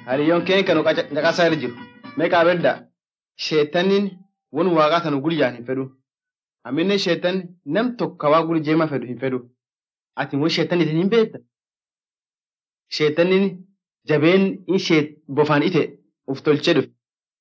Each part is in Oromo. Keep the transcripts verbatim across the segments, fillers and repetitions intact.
Hariyoon keen kan dhaqaasaa irra jiru. Meeqa bedda sheetaniin won waaqaa tanu guyyaan hin fedhu. Aminne sheetan nam tokko waa guli jeema fedhu hin fedhu. Ati immoo sheetaniitiin hin beekta. Sheetaniin jabeen in sheet bofaan ite uf tolchee dhufe.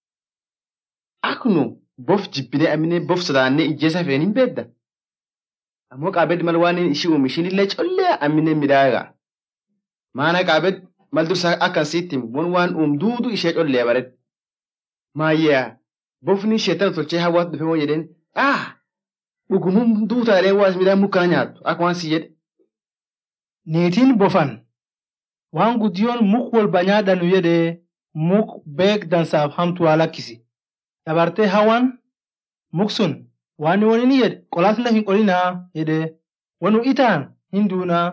Aknu bof jibbinee aminne bof sodaannee ijjeessa feen hin beekta. Ammoo qaabeddi mal waan ishii uume ishiin illee collee aminne midhaagaa. Maana qaabeddi mal dursaa akkan sitti won waan uum duudu ishee collee bareedde. Maayyaa bofni sheetan tolchee hawaasa dhufe moo jedheen ah dhugumuun duutaalee waas midhaan mukkana nyaattu akka waan si jedhe. Niitiin bofan waan guddiyoon muk wal banyaadhanu jedhee muk beek dansaaf hamtu waa lakkisi. Dabartee hawaan muk sun waan wani ni jedhe qolaasna hin qolinaa jedhee wanu itaan hin duunaa.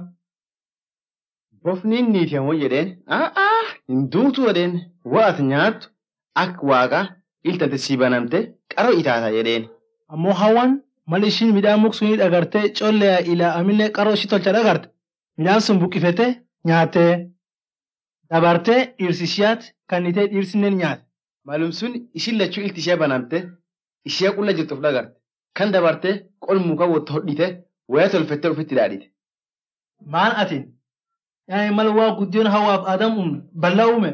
Bofni niitiin moo jedheen ah ah hin duutu jedheen waat nyaattu akka waaqa iltante sii banamte qaroo itaata jedheen. Ammoo hawaan mal ishiin midhaan muk sunii dhagartee collee ilaa amillee qaroo ishii tolcha dhagarte midhaan sun buqqifete nyaatee dabartee dhirsi ishiyaat kannitee dhirsinneen nyaate. Maalum sun ishiin lachuu ilti ishee banamte ishee qulla jirtu of dhagarte kan dabartee qol muka wotto hodhite waya tolfattee ofitti dhaadhite. Maan atiin yaa'ii mal waa guddiyoon hawaaf aadam uume ballaa uume.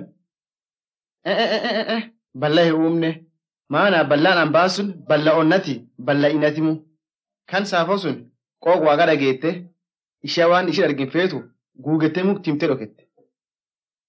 Ballaa hin uumne maana ballaan ambaa sun balla onnati balla inatimu kan saafo sun qooq waaqa dhageette ishee waan ishee argin feetu guugettee muktiimtee dhokette.